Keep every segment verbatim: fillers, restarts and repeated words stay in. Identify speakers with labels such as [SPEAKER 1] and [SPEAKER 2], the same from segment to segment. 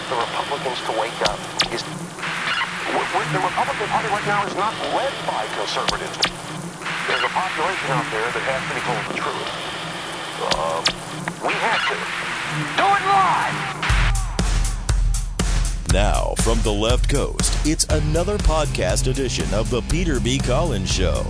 [SPEAKER 1] the Republicans to wake up is the Republican Party right now is not led by conservatives. There's a population out there that has to be told the truth. Uh, we have to. Do it live!
[SPEAKER 2] Now, from the left coast, it's another podcast edition of the Peter B. Collins Show.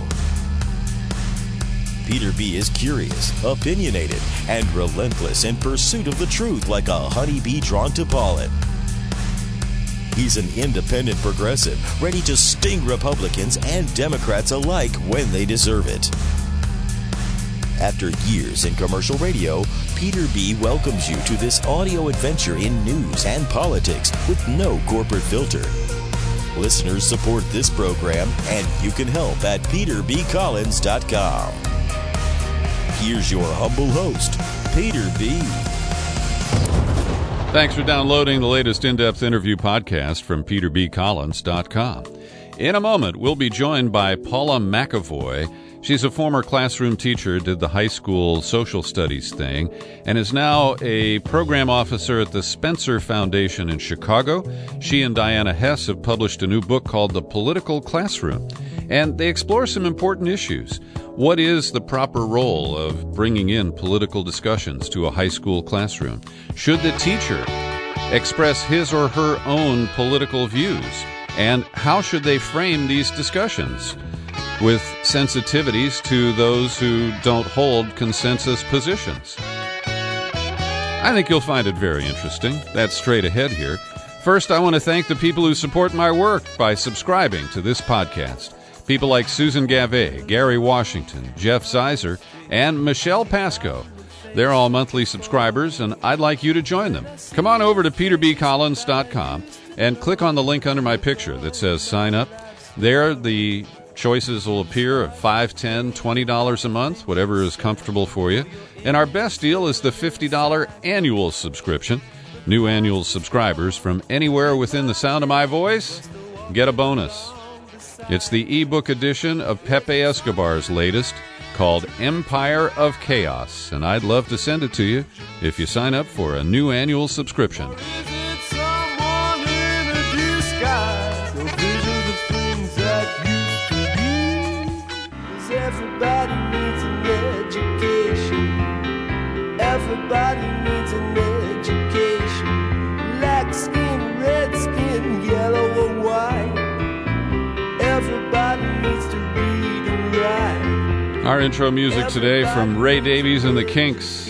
[SPEAKER 2] Peter B. is curious, opinionated, and relentless in pursuit of the truth like a honeybee drawn to pollen. He's an independent progressive, ready to sting Republicans and Democrats alike when they deserve it. After years in commercial radio, Peter B. welcomes you to this audio adventure in news and politics with no corporate filter. Listeners support this program, and you can help at peter b collins dot com. Here's your humble host, Peter B.
[SPEAKER 3] Thanks for downloading the latest in-depth interview podcast from peter b collins dot com. In a moment, we'll be joined by Paula McAvoy. She's a former classroom teacher, did the high school social studies thing, and is now a program officer at the Spencer Foundation in Chicago. She and Diana Hess have published a new book called The Political Classroom, and they explore some important issues. What is the proper role of bringing in political discussions to a high school classroom? Should the teacher express his or her own political views? And how should they frame these discussions with sensitivities to those who don't hold consensus positions? I think you'll find it very interesting. That's straight ahead here. First, I want to thank the people who support my work by subscribing to this podcast. People like Susan Gavet, Gary Washington, Jeff Zeiser, and Michelle Pasco. They're all monthly subscribers, and I'd like you to join them. Come on over to peter b collins dot com and click on the link under my picture that says sign up. There, the choices will appear of five dollars, ten dollars, twenty dollars a month, whatever is comfortable for you. And our best deal is the fifty dollars annual subscription. New annual subscribers from anywhere within the sound of my voice get a bonus. It's the ebook edition of Pepe Escobar's latest, called Empire of Chaos, and I'd love to send it to you if you sign up for a new annual subscription.
[SPEAKER 4] Everybody needs an education. Everybody needs an education. Black skin, red skin, yellow or white. Everybody needs to read and write.
[SPEAKER 3] Our intro music today from Ray Davies and the Kinks,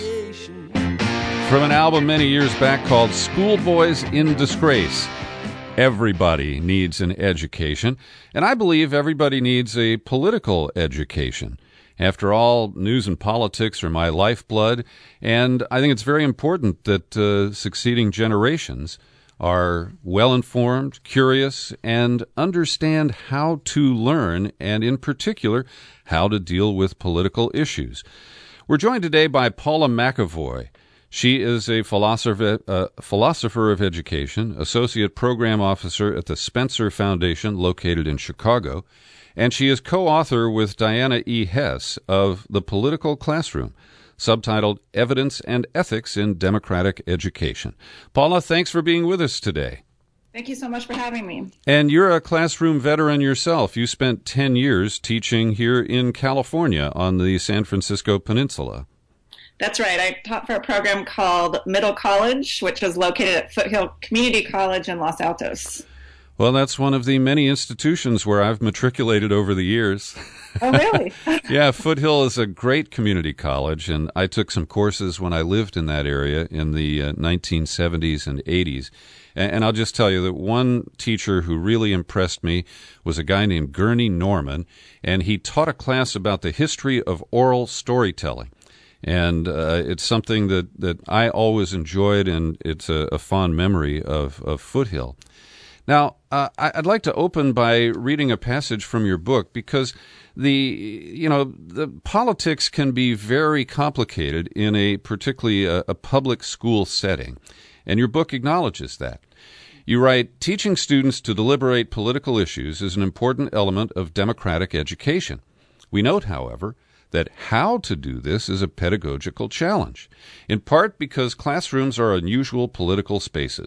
[SPEAKER 3] from an album many years back called Schoolboys in Disgrace. Everybody needs an education, and I believe everybody needs a political education. After all, news and politics are my lifeblood, and I think it's very important that uh, succeeding generations are well-informed, curious, and understand how to learn, and in particular, how to deal with political issues. We're joined today by Paula McAvoy. She is a philosopher, uh, philosopher of education, associate program officer at the Spencer Foundation located in Chicago, and she is co-author with Diana E. Hess of The Political Classroom, subtitled Evidence and Ethics in Democratic Education. Paula, thanks for being with us today.
[SPEAKER 5] Thank you so much for having me.
[SPEAKER 3] And you're a classroom veteran yourself. You spent ten years teaching here in California on the San Francisco Peninsula.
[SPEAKER 5] That's right. I taught for a program called Middle College, which is located at Foothill Community College in Los Altos.
[SPEAKER 3] Well, that's one of the many institutions where I've matriculated over the years.
[SPEAKER 5] Oh, really?
[SPEAKER 3] Yeah, Foothill is a great community college, and I took some courses when I lived in that area in the uh, nineteen seventies and eighties. And, and I'll just tell you that one teacher who really impressed me was a guy named Gurney Norman, and he taught a class about the history of oral storytelling. And uh, it's something that, that I always enjoyed, and it's a, a fond memory of, of Foothill. Now, uh, I'd like to open by reading a passage from your book, because the you know the politics can be very complicated in a particularly a, a public school setting, and your book acknowledges that. You write, teaching students to deliberate political issues is an important element of democratic education. We note, however, that how to do this is a pedagogical challenge, in part because classrooms are unusual political spaces.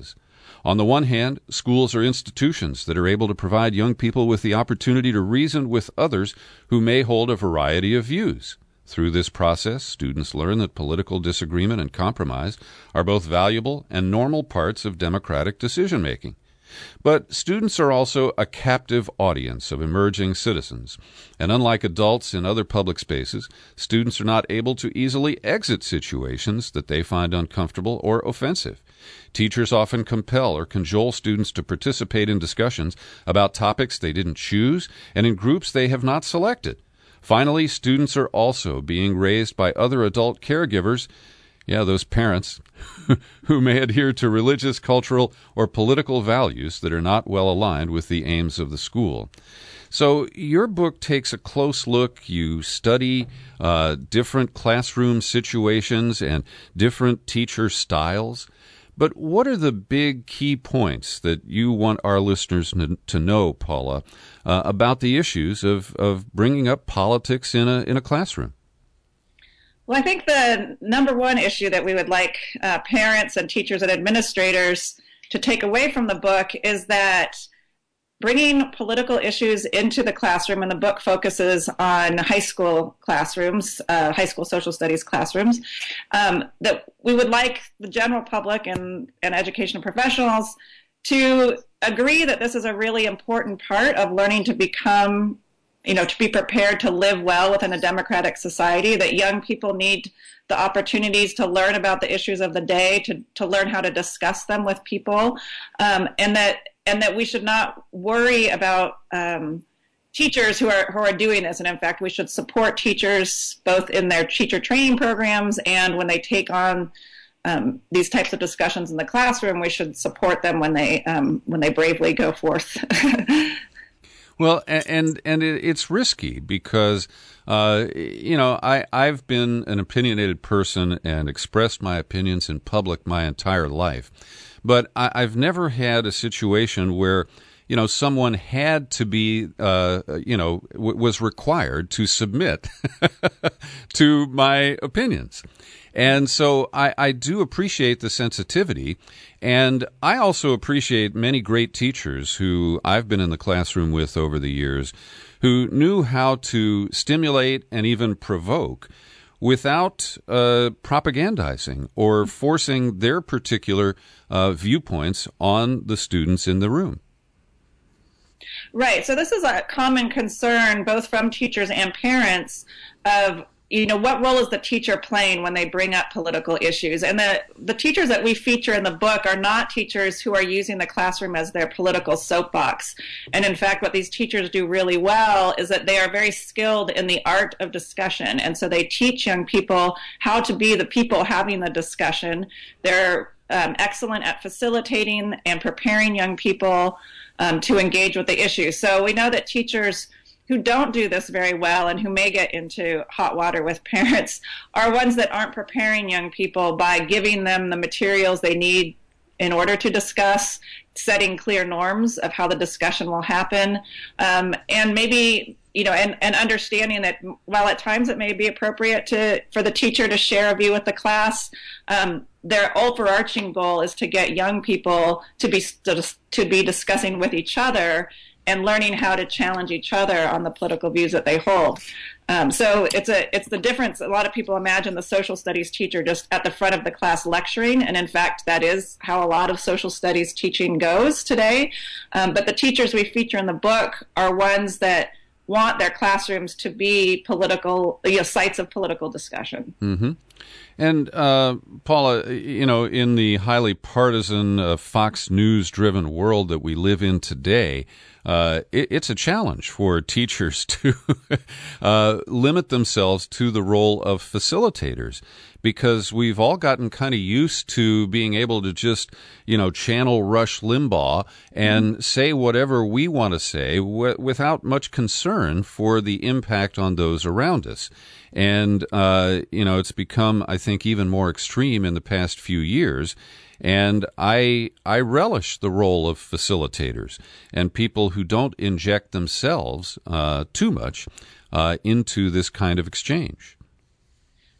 [SPEAKER 3] On the one hand, schools are institutions that are able to provide young people with the opportunity to reason with others who may hold a variety of views. Through this process, students learn that political disagreement and compromise are both valuable and normal parts of democratic decision-making. But students are also a captive audience of emerging citizens, and unlike adults in other public spaces, students are not able to easily exit situations that they find uncomfortable or offensive. Teachers often compel or cajole students to participate in discussions about topics they didn't choose and in groups they have not selected. Finally, students are also being raised by other adult caregivers, yeah, those parents, who may adhere to religious, cultural, or political values that are not well aligned with the aims of the school. So your book takes a close look. You study uh, different classroom situations and different teacher styles. But what are the big key points that you want our listeners to know, Paula, uh, about the issues of, of bringing up politics in a in a classroom?
[SPEAKER 5] Well, I think the number one issue that we would like uh, parents and teachers and administrators to take away from the book is that bringing political issues into the classroom, and the book focuses on high school classrooms, uh, high school social studies classrooms, um, that we would like the general public and, and educational professionals to agree that this is a really important part of learning to become, you know, to be prepared to live well within a democratic society, that young people need the opportunities to learn about the issues of the day, to, to learn how to discuss them with people, um, and that and that we should not worry about um, teachers who are who are doing this. And in fact, we should support teachers both in their teacher training programs and when they take on um, these types of discussions in the classroom. We should support them when they um, when they bravely go forth.
[SPEAKER 3] Well, and and it's risky because, uh, you know, I, I've been an opinionated person and expressed my opinions in public my entire life. But I, I've never had a situation where, you know, someone had to be, uh, you know, w- was required to submit to my opinions. And so I, I do appreciate the sensitivity, and I also appreciate many great teachers who I've been in the classroom with over the years who knew how to stimulate and even provoke without uh, propagandizing or forcing their particular uh, viewpoints on the students in the room.
[SPEAKER 5] Right. So this is a common concern both from teachers and parents of, you know, what role is the teacher playing when they bring up political issues? And the, the teachers that we feature in the book are not teachers who are using the classroom as their political soapbox. And in fact, what these teachers do really well is that they are very skilled in the art of discussion. And so they teach young people how to be the people having the discussion. They're um, excellent at facilitating and preparing young people um, to engage with the issue. So we know that teachers who don't do this very well and who may get into hot water with parents are ones that aren't preparing young people by giving them the materials they need in order to discuss, setting clear norms of how the discussion will happen, um, and maybe, you know, and, and understanding that while at times it may be appropriate to for the teacher to share a view with the class, um, their overarching goal is to get young people to be to, to be discussing with each other and learning how to challenge each other on the political views that they hold. Um, so it's a it's the difference. A lot of people imagine the social studies teacher just at the front of the class lecturing, and in fact, that is how a lot of social studies teaching goes today. Um, but the teachers we feature in the book are ones that want their classrooms to be political, you know, sites of political discussion.
[SPEAKER 3] Mm-hmm. And uh, Paula, you know, in the highly partisan, uh, Fox News-driven world that we live in today, uh, it, it's a challenge for teachers to uh, limit themselves to the role of facilitators, because we've all gotten kind of used to being able to just, you know, channel Rush Limbaugh and mm-hmm. say whatever we want to say w- without much concern for the impact on those around us. And, uh, you know, it's become, I think, even more extreme in the past few years. And I I relish the role of facilitators and people who don't inject themselves uh, too much uh, into this kind of exchange.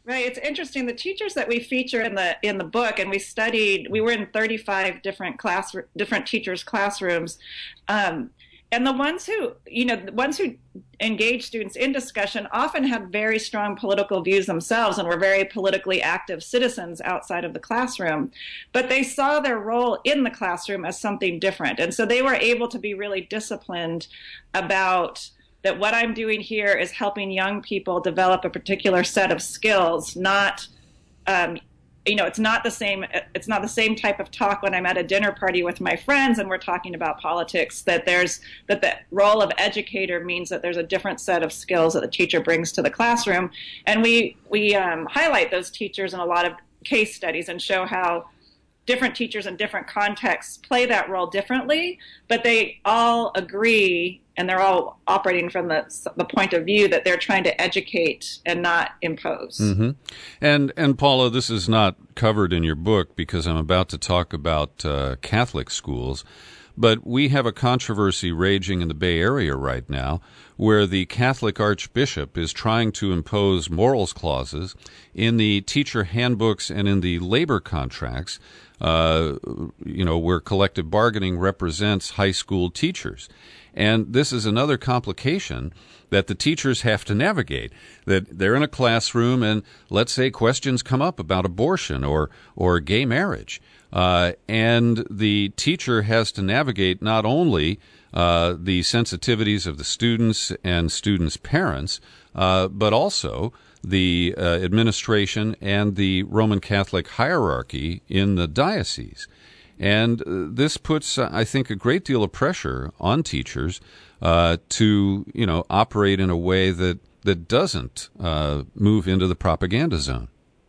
[SPEAKER 5] Right. It's interesting. The teachers that we feature in the in the book, and we studied, we were in thirty-five different class, different teachers' classrooms, um, and the ones who, you know, the ones who engage students in discussion often had very strong political views themselves and were very politically active citizens outside of the classroom, but they saw their role in the classroom as something different, and so they were able to be really disciplined about that what I'm doing here is helping young people develop a particular set of skills, not, um, you know, it's not the same, it's not the same type of talk when I'm at a dinner party with my friends and we're talking about politics, that there's, that the role of educator means that there's a different set of skills that the teacher brings to the classroom. And we, we um, highlight those teachers in a lot of case studies and show how different teachers in different contexts play that role differently, but they all agree and they're all operating from the the point of view that they're trying to educate and not impose.
[SPEAKER 3] Mm-hmm. And and Paula, this is not covered in your book because I'm about to talk about uh, Catholic schools, but we have a controversy raging in the Bay Area right now where the Catholic Archbishop is trying to impose morals clauses in the teacher handbooks and in the labor contracts, uh, you know, where collective bargaining represents high school teachers. And this is another complication that the teachers have to navigate, that they're in a classroom and let's say questions come up about abortion or, or gay marriage. Uh, and the teacher has to navigate not only uh, the sensitivities of the students and students' parents, uh, but also the uh, administration and the Roman Catholic hierarchy in the diocese. And uh, this puts, uh, I think, a great deal of pressure on teachers uh, to, you know, operate in a way that, that doesn't uh, move into the propaganda zone.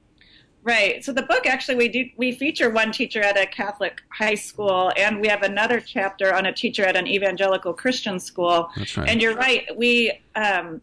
[SPEAKER 5] Right. So the book, actually, we do we feature one teacher at a Catholic high school, and we have another chapter on a teacher at an evangelical Christian school.
[SPEAKER 3] That's right.
[SPEAKER 5] And you're right. We um,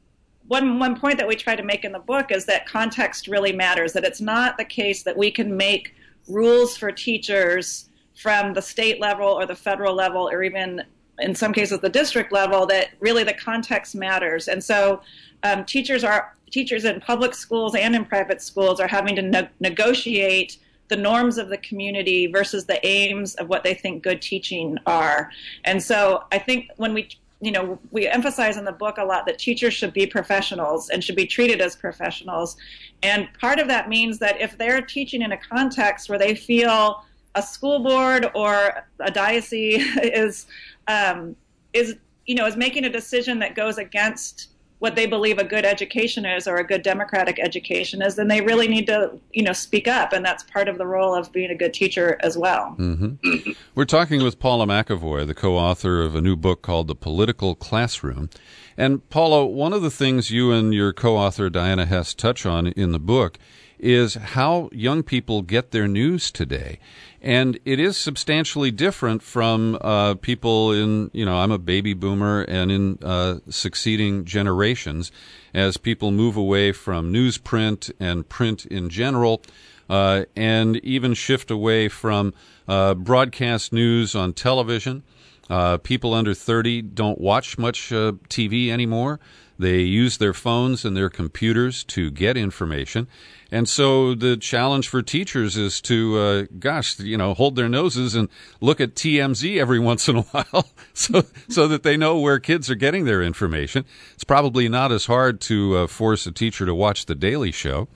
[SPEAKER 5] one one point that we try to make in the book is that context really matters. That it's not the case that we can make rules for teachers from the state level or the federal level, or even in some cases the district level. That really the context matters. And so um, teachers are. Teachers in public schools and in private schools are having to ne- negotiate the norms of the community versus the aims of what they think good teaching are. And so I think when we, you know, we emphasize in the book a lot that teachers should be professionals and should be treated as professionals. And part of that means that if they're teaching in a context where they feel a school board or a diocese is, um, is, you know, is making a decision that goes against what they believe a good education is or a good democratic education is, then they really need to, you know, speak up. And that's part of the role of being a good teacher as well.
[SPEAKER 3] Mm-hmm. We're talking with Paula McAvoy, the co-author of a new book called The Political Classroom. And Paula, one of the things you and your co-author Diana Hess touch on in the book is how young people get their news today. And it is substantially different from uh, people in, you know, I'm a baby boomer, and in uh, succeeding generations, as people move away from newsprint and print in general, uh, and even shift away from uh, broadcast news on television. Uh, people under thirty don't watch much uh, T V anymore. They use their phones and their computers to get information. And so the challenge for teachers is to, uh, gosh, you know, hold their noses and look at T M Z every once in a while so so that they know where kids are getting their information. It's probably not as hard to uh, force a teacher to watch The Daily Show.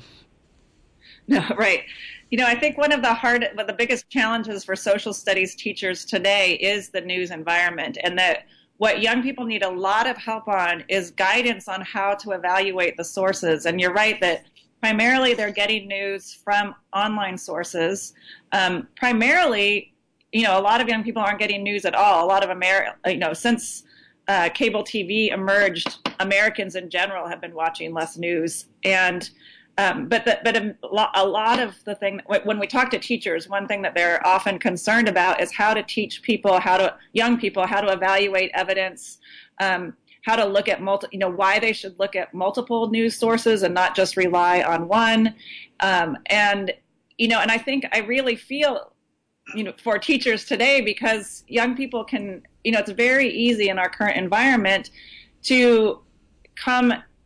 [SPEAKER 5] No, right. You know, I think one of the hard, one of the biggest challenges for social studies teachers today is the news environment, and that what young people need a lot of help on is guidance on how to evaluate the sources. And you're right that primarily they're getting news from online sources. Um, primarily, you know, a lot of young people aren't getting news at all. A lot of Amer, you know, since uh, cable T V emerged, Americans in general have been watching less news. And um, but the, but a lot, a lot of the thing when we talk to teachers, one thing that they're often concerned about is how to teach people, how to young people, how to evaluate evidence. Um, how to look at multi, you know, why they should look at multiple news sources and not just rely on one. Um, and, you know, and I think I really feel, you know, for teachers today, because young people can, you know, it's very easy in our current environment to come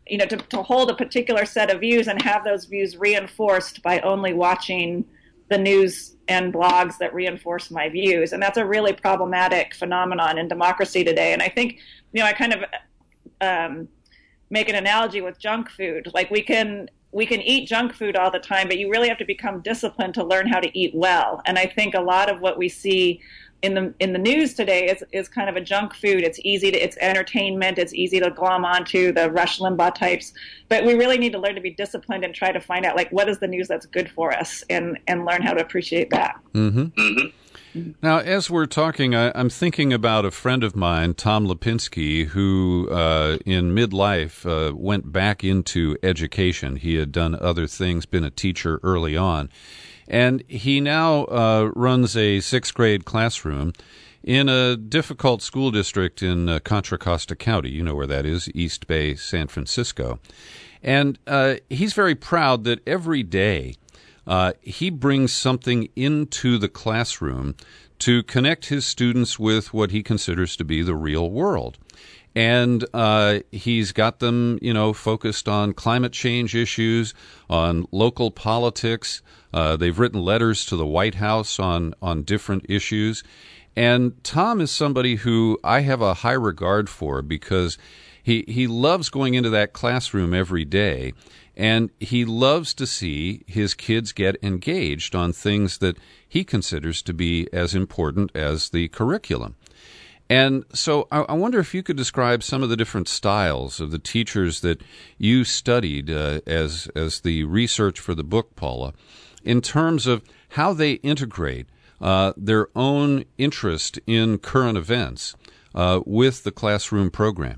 [SPEAKER 5] you know, to, to hold a particular set of views and have those views reinforced by only watching the news and blogs that reinforce my views. And that's a really problematic phenomenon in democracy today. And I think, you know, I kind of um, make an analogy with junk food. Like we can we can eat junk food all the time, but you really have to become disciplined to learn how to eat well. And I think a lot of what we see in the in the news today is is kind of a junk food. It's easy to, it's entertainment. It's easy to glom onto the Rush Limbaugh types. But we really need to learn to be disciplined and try to find out, like, what is the news that's good for us, and and learn how to appreciate that.
[SPEAKER 3] Mm-hmm. Mm-hmm. Now, as we're talking, I, I'm thinking about a friend of mine, Tom Lipinski, who uh, in midlife uh, went back into education. He had done other things, been a teacher early on. And he now uh, runs a sixth grade classroom in a difficult school district in uh, Contra Costa County. You know where that is, East Bay, San Francisco. And uh, he's very proud that every day uh, he brings something into the classroom to connect his students with what he considers to be the real world. And uh, he's got them, you know, focused on climate change issues, on local politics. Uh, they've written letters to the White House on, on different issues. And Tom is somebody who I have a high regard for because he, he loves going into that classroom every day, and he loves to see his kids get engaged on things that he considers to be as important as the curriculum. And so I, I wonder if you could describe some of the different styles of the teachers that you studied uh, as as the research for the book, Paula, in terms of how they integrate uh, their own interest in current events uh, with the classroom program.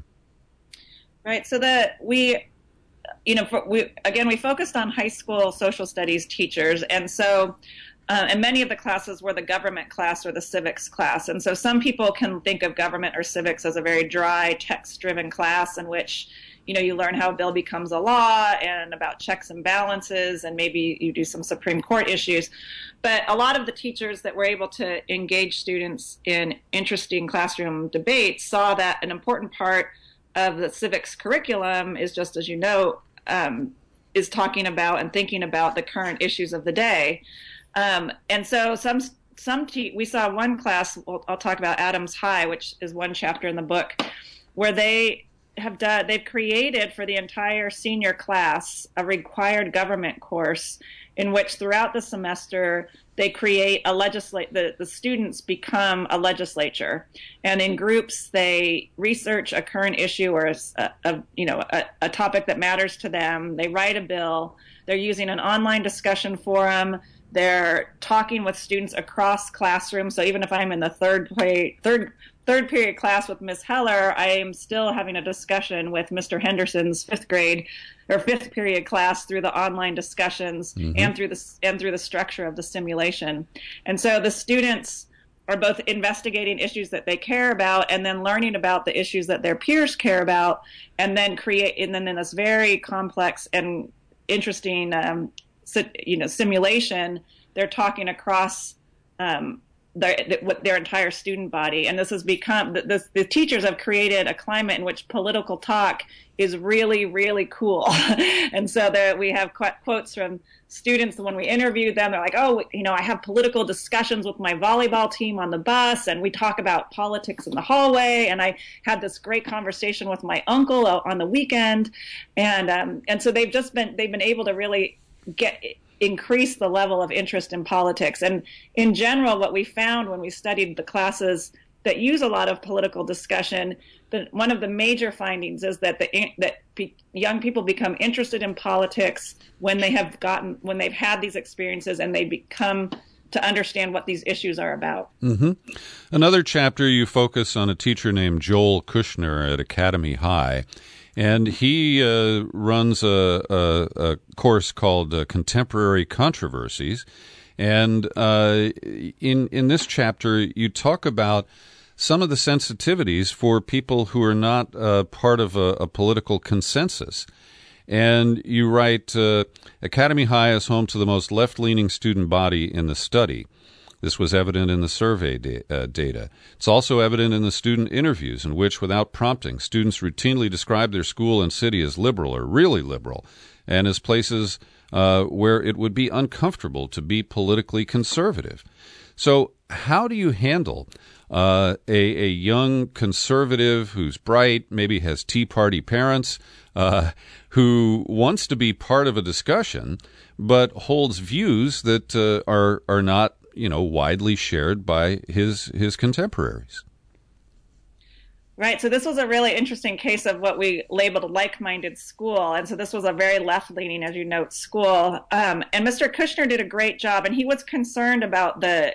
[SPEAKER 5] Right. So that we, you know, for, we again we focused on high school social studies teachers, and so. Uh, and many of the classes were the government class or the civics class. And so some people can think of government or civics as a very dry, text-driven class in which, you know, you learn how a bill becomes a law and about checks and balances, and maybe you do some Supreme Court issues. But a lot of the teachers that were able to engage students in interesting classroom debates saw that an important part of the civics curriculum is, just as you know, um, is talking about and thinking about the current issues of the day. Um, and so some some te- we saw one class, we'll, I'll talk about Adams High, which is one chapter in the book, where they have done, they've created for the entire senior class a required government course in which throughout the semester they create a legislate, the, the students become a legislature. And in groups they research a current issue or a, a you know a, a topic that matters to them. They write a bill. They're using an online discussion forum. They're talking with students across classrooms. So even if I'm in the third play, third third period class with Miz Heller, I am still having a discussion with Mister Henderson's fifth grade or fifth period class through the online discussions mm-hmm. and through the and through the structure of the simulation. And so the students are both investigating issues that they care about and then learning about the issues that their peers care about, and then create and then in this very complex and interesting um, you know, simulation, they're talking across um, their, their entire student body. And this has become, the, the teachers have created a climate in which political talk is really, really cool. And so there, we have qu- quotes from students when we interviewed them. They're like, oh, you know, I have political discussions with my volleyball team on the bus, and we talk about politics in the hallway. And I had this great conversation with my uncle on the weekend. And um, and so they've just been, they've been able to really get increase the level of interest in politics. And in general, what we found when we studied the classes that use a lot of political discussion, that one of the major findings is that the that pe- young people become interested in politics when they have gotten when they've had these experiences and they become to understand what these issues are about.
[SPEAKER 3] Mm-hmm. Another chapter, you focus on a teacher named Joel Kushner at Academy High. And he uh, runs a, a, a course called uh, Contemporary Controversies. And uh, in in this chapter, you talk about some of the sensitivities for people who are not uh, part of a, a political consensus. And you write, uh, Academy High is home to the most left-leaning student body in the study. This was evident in the survey da- uh, data. It's also evident in the student interviews, in which, without prompting, students routinely describe their school and city as liberal or really liberal, and as places uh, where it would be uncomfortable to be politically conservative. So how do you handle uh, a, a young conservative who's bright, maybe has Tea Party parents, uh, who wants to be part of a discussion, but holds views that uh, are are not, you know, widely shared by his his contemporaries?
[SPEAKER 5] Right. So this was a really interesting case of what we labeled a like-minded school. And so this was a very left-leaning, as you note, school. Um, and Mister Kushner did a great job, and he was concerned about the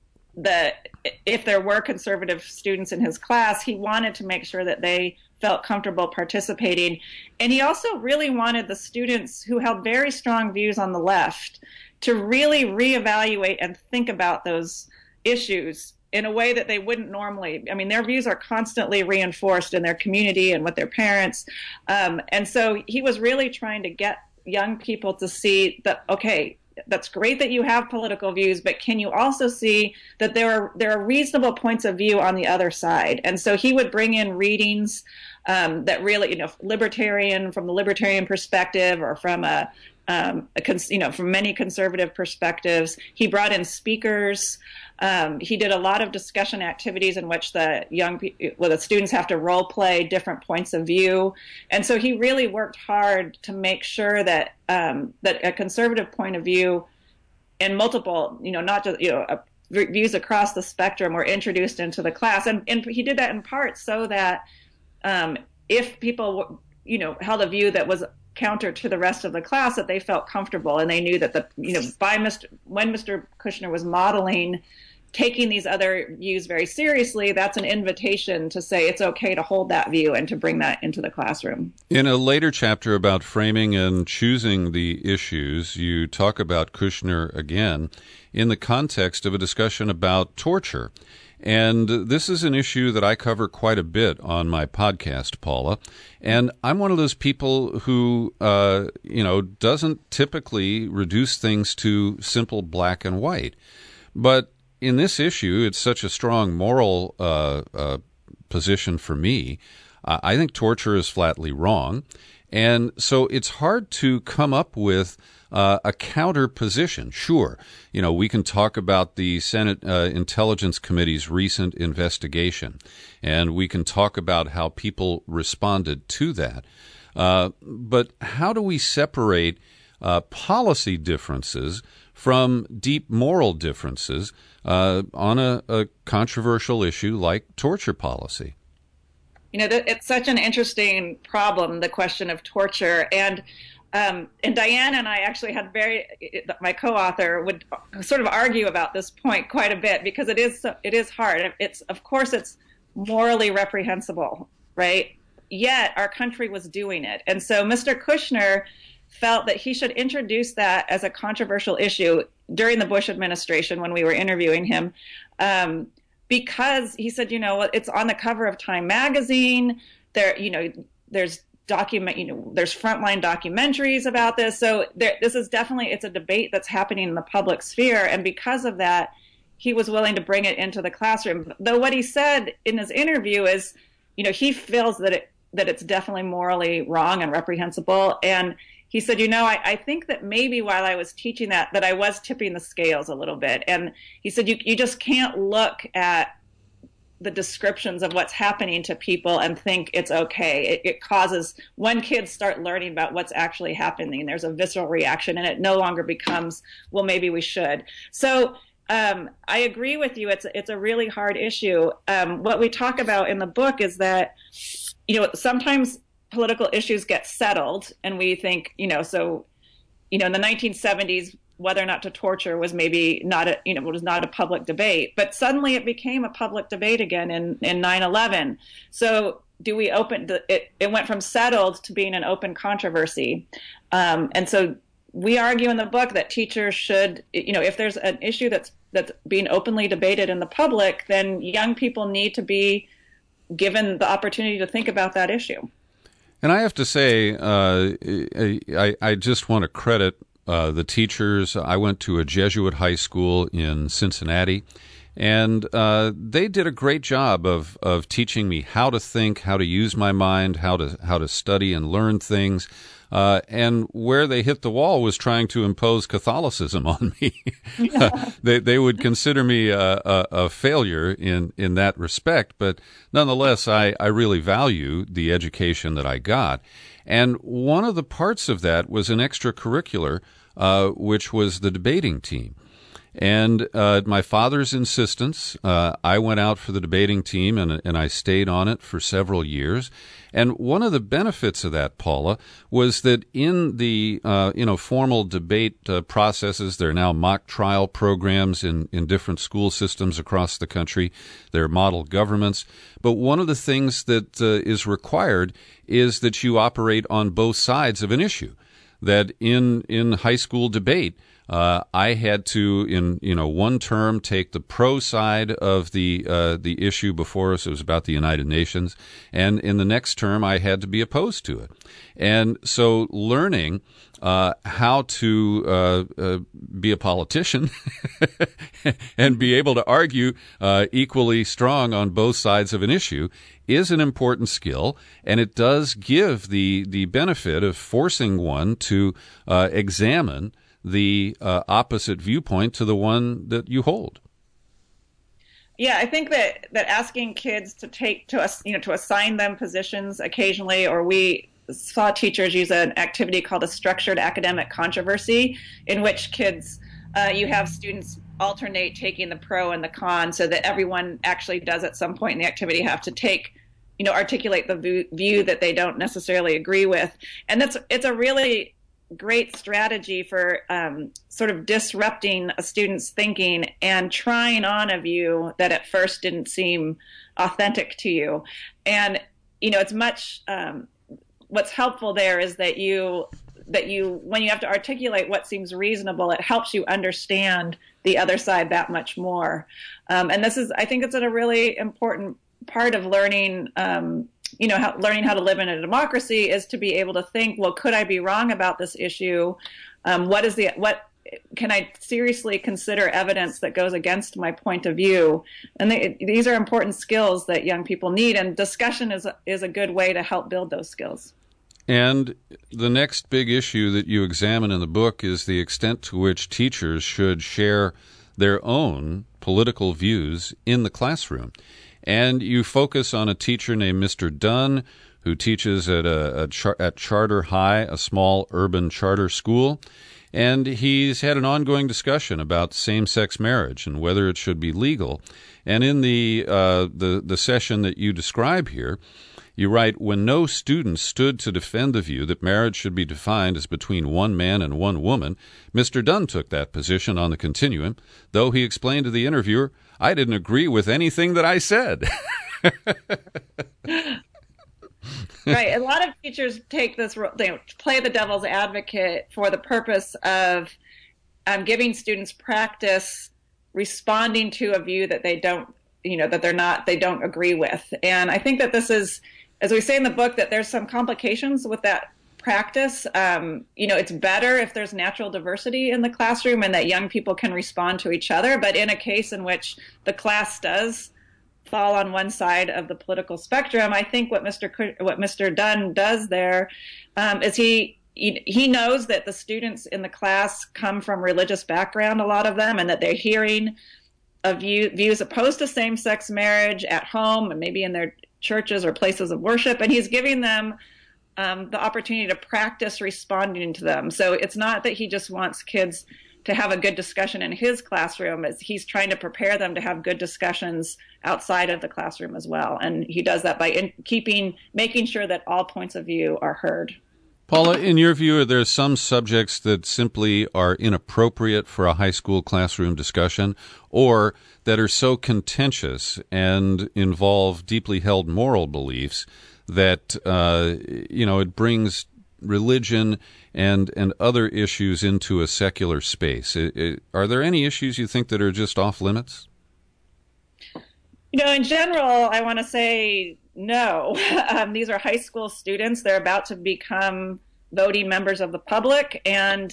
[SPEAKER 5] the if there were conservative students in his class, he wanted to make sure that they felt comfortable participating. And he also really wanted the students who held very strong views on the left to really reevaluate and think about those issues in a way that they wouldn't normally. I mean, their views are constantly reinforced in their community and with their parents. Um, and so he was really trying to get young people to see that, okay, that's great that you have political views, but can you also see that there are there are reasonable points of view on the other side? And so he would bring in readings um, that really, you know, libertarian, from the libertarian perspective, or from a, um, a cons- you know, from many conservative perspectives. He brought in speakers. Um, he did a lot of discussion activities in which the young pe- well, the students have to role play different points of view. And so he really worked hard to make sure that um, that a conservative point of view and multiple, you know, not just, you know, uh, views across the spectrum were introduced into the class. And, and he did that in part so that um, if people, you know, held a view that was counter to the rest of the class, that they felt comfortable and they knew that the, you know, by Mister when Mister Kushner was modeling taking these other views very seriously, that's an invitation to say it's okay to hold that view and to bring that into the classroom.
[SPEAKER 3] In a later chapter about framing and choosing the issues, you talk about Kushner again in the context of a discussion about torture. And this is an issue that I cover quite a bit on my podcast, Paula. And I'm one of those people who, uh, you know, doesn't typically reduce things to simple black and white. But in this issue, it's such a strong moral uh, uh, position for me. Uh, I think torture is flatly wrong. And so it's hard to come up with uh, a counter position. Sure, you know, we can talk about the Senate uh, Intelligence Committee's recent investigation, and we can talk about how people responded to that. Uh, but how do we separate uh, policy differences from deep moral differences uh, on a, a controversial issue like torture policy?
[SPEAKER 5] You know, it's such an interesting problem, the question of torture. And um, and Diane and I actually had very, my co-author would sort of argue about this point quite a bit, because it is it is hard. It's, of course, it's morally reprehensible, right? Yet our country was doing it. And so Mister Kushner felt that he should introduce that as a controversial issue during the Bush administration when we were interviewing him. Um, Because he said, you know, it's on the cover of Time magazine. There, you know, there's document, you know, there's frontline documentaries about this. So there, this is definitely, it's a debate that's happening in the public sphere. And because of that, he was willing to bring it into the classroom. Though what he said in his interview is, you know, he feels that it that it's definitely morally wrong and reprehensible. And he said, you know, I, I think that maybe while I was teaching that, that I was tipping the scales a little bit. And he said, you, you just can't look at the descriptions of what's happening to people and think it's okay. It, it causes, when kids start learning about what's actually happening, there's a visceral reaction, and it no longer becomes, well, maybe we should. So um, I agree with you. It's, it's a really hard issue. Um, what we talk about in the book is that, you know, sometimes political issues get settled and we think, you know, so, you know, in the nineteen seventies, whether or not to torture was maybe not a, you know, was not a public debate, but suddenly it became a public debate again in, in nine eleven. So do we open, the, it, it went from settled to being an open controversy. Um, and so we argue in the book that teachers should, you know, if there's an issue that's, that's being openly debated in the public, then young people need to be given the opportunity to think about that issue.
[SPEAKER 3] And I have to say, uh, I, I just want to credit uh, the teachers. I went to a Jesuit high school in Cincinnati, and uh, they did a great job of of teaching me how to think, how to use my mind, how to how to study and learn things. Uh, and where they hit the wall was trying to impose Catholicism on me. they they would consider me a, a, a failure in, in that respect, but nonetheless, I, I really value the education that I got. And one of the parts of that was an extracurricular, uh, which was the debating team. And uh, at my father's insistence, uh, I went out for the debating team, and, and I stayed on it for several years. And one of the benefits of that, Paula, was that in the uh, you know formal debate uh, processes, there are now mock trial programs in, in different school systems across the country. There are model governments. But one of the things that uh, is required is that you operate on both sides of an issue. That in in high school debate, Uh, I had to, in you know one term, take the pro side of the uh, the issue before us. It was about the United Nations, and in the next term, I had to be opposed to it. And so, learning uh, how to uh, uh, be a politician and be able to argue uh, equally strong on both sides of an issue is an important skill, and it does give the the benefit of forcing one to uh, examine the uh, opposite viewpoint to the one that you hold.
[SPEAKER 5] Yeah, I think that, that asking kids to take to us, you know, to assign them positions occasionally, or we saw teachers use an activity called a structured academic controversy, in which kids, uh, you have students alternate taking the pro and the con, so that everyone actually does at some point in the activity have to take, you know, articulate the view, view that they don't necessarily agree with, and that's it's a really great strategy for um, sort of disrupting a student's thinking and trying on a view that at first didn't seem authentic to you. And, you know, it's much, um, what's helpful there is that you, that you, when you have to articulate what seems reasonable, it helps you understand the other side that much more. Um, and this is, I think it's a really important part of learning, um, you know, how, learning how to live in a democracy is to be able to think, well, could I be wrong about this issue? Um, what is the, what, can I seriously consider evidence that goes against my point of view? And they, these are important skills that young people need, and discussion is a, is a good way to help build those skills.
[SPEAKER 3] And the next big issue that you examine in the book is the extent to which teachers should share their own political views in the classroom. And you focus on a teacher named Mister Dunn, who teaches at a, a char- at Charter High, a small urban charter school. And he's had an ongoing discussion about same-sex marriage and whether it should be legal. And in the uh, the, the session that you describe here, you write, when no student stood to defend the view that marriage should be defined as between one man and one woman, Mister Dunn took that position on the continuum, though he explained to the interviewer, I didn't agree with anything that I said.
[SPEAKER 5] Right. A lot of teachers take this, they play the devil's advocate for the purpose of um, giving students practice responding to a view that they don't, you know, that they're not, they don't agree with. And I think that this is, as we say in the book, that there's some complications with that practice. Um, you know, it's better if there's natural diversity in the classroom and that young people can respond to each other. But in a case in which the class does fall on one side of the political spectrum, I think what Mister what Mister Dunn does there um, is he, he he knows that the students in the class come from religious background, a lot of them, and that they're hearing a view, views opposed to same-sex marriage at home and maybe in their churches or places of worship, and he's giving them um, the opportunity to practice responding to them. So it's not that he just wants kids to have a good discussion in his classroom, as he's trying to prepare them to have good discussions outside of the classroom as well. And he does that by in keeping, making sure that all points of view are heard.
[SPEAKER 3] Paula, in your view, are there some subjects that simply are inappropriate for a high school classroom discussion, or that are so contentious and involve deeply held moral beliefs that, uh, you know, it brings religion and and other issues into a secular space? It, it, are there any issues you think that are just off limits?
[SPEAKER 5] You know, in general, I want to say no. Um, these are high school students. They're about to become voting members of the public. And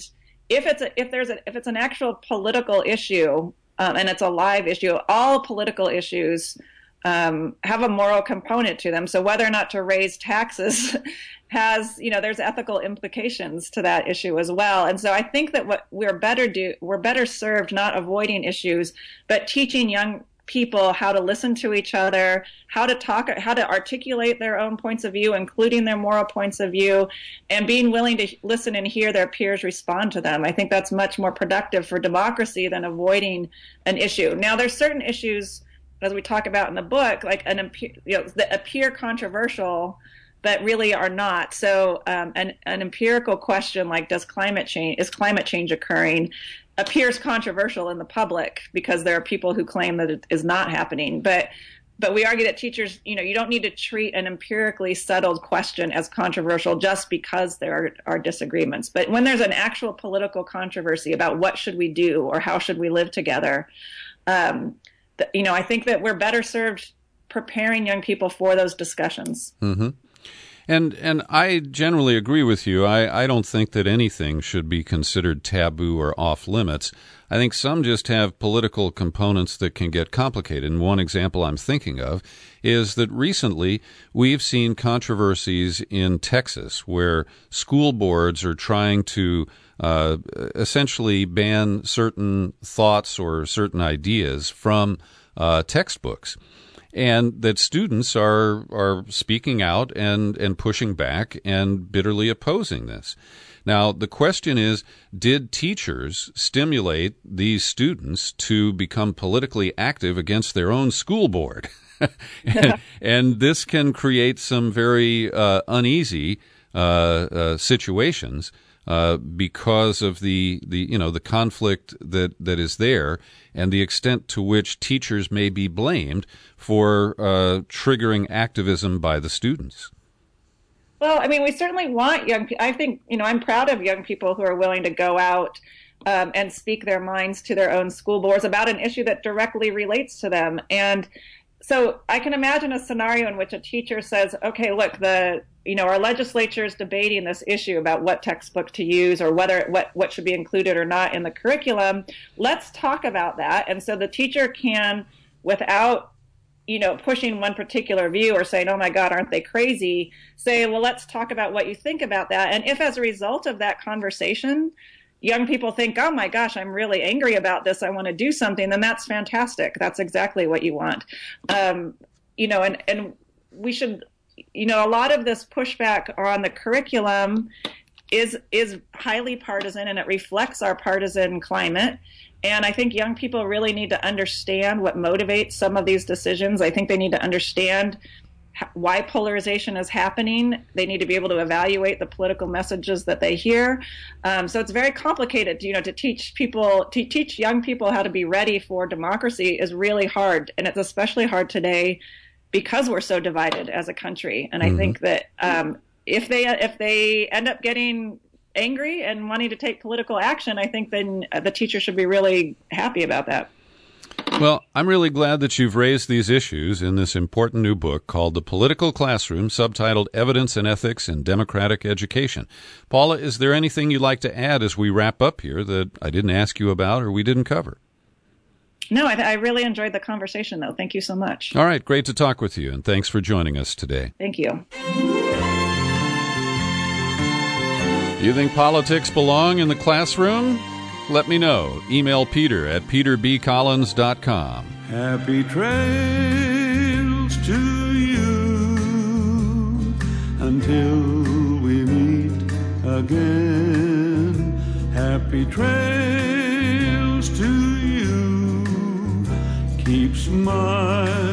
[SPEAKER 5] if it's a, if there's a, if it's an actual political issue um, and it's a live issue, all political issues um, have a moral component to them. So whether or not to raise taxes has, you know, there's ethical implications to that issue as well. And so I think that what we're better do, we're better served not avoiding issues, but teaching young people how to listen to each other, how to talk, how to articulate their own points of view, including their moral points of view, and being willing to listen and hear their peers respond to them. I think that's much more productive for democracy than avoiding an issue. Now, there's certain issues, as we talk about in the book, like an you know, that appear controversial, but really are not. So um, an, an empirical question like, does climate change, is climate change occurring, appears controversial in the public because there are people who claim that it is not happening. But but we argue that teachers, you know, you don't need to treat an empirically settled question as controversial just because there are, are disagreements. But when there's an actual political controversy about what should we do or how should we live together, um, the, you know, I think that we're better served preparing young people for those discussions.
[SPEAKER 3] Mm-hmm. And and I generally agree with you. I, I don't think that anything should be considered taboo or off limits. I think some just have political components that can get complicated. And one example I'm thinking of is that recently we've seen controversies in Texas where school boards are trying to uh, essentially ban certain thoughts or certain ideas from uh, textbooks. And that students are are speaking out and, and pushing back and bitterly opposing this. Now, the question is, did teachers stimulate these students to become politically active against their own school board? and, and this can create some very uh, uneasy uh, uh, situations uh, because of the, the you know the conflict that, that is there and the extent to which teachers may be blamed for uh, triggering activism by the students.
[SPEAKER 5] Well, I mean, we certainly want young people. I think, you know, I'm proud of young people who are willing to go out um, and speak their minds to their own school boards about an issue that directly relates to them. And so I can imagine a scenario in which a teacher says, okay, look, the you know, our legislature is debating this issue about what textbook to use or whether what, what should be included or not in the curriculum. Let's talk about that. And so the teacher can, without, you know, pushing one particular view or saying, oh my God, aren't they crazy, say, well, let's talk about what you think about that. And if as a result of that conversation, young people think, oh my gosh, I'm really angry about this, I want to do something, then that's fantastic. That's exactly what you want. Um, you know, and, and we should, you know, a lot of this pushback on the curriculum is is highly partisan, and it reflects our partisan climate. And I think young people really need to understand what motivates some of these decisions. I think they need to understand why polarization is happening. They need to be able to evaluate the political messages that they hear. Um, so it's very complicated, you know, to teach people, to teach young people how to be ready for democracy is really hard. And it's especially hard today because we're so divided as a country. And I mm-hmm. think that um, if they if they end up getting angry and wanting to take political action, I think then the teacher should be really happy about that.
[SPEAKER 3] Well, I'm really glad that you've raised these issues in this important new book called The Political Classroom, subtitled Evidence and Ethics in Democratic Education. Paula, is there anything you'd like to add as we wrap up here that I didn't ask you about or we didn't cover?
[SPEAKER 5] No, I, I really enjoyed the conversation, though. Thank you so much.
[SPEAKER 3] All right, great to talk with you, and thanks for joining us today.
[SPEAKER 5] Thank you.
[SPEAKER 3] Do you think politics belong in the classroom? Let me know. Email Peter at peter b collins dot com.
[SPEAKER 4] Happy trails to you until we meet again. Happy trails to you. Keep smiling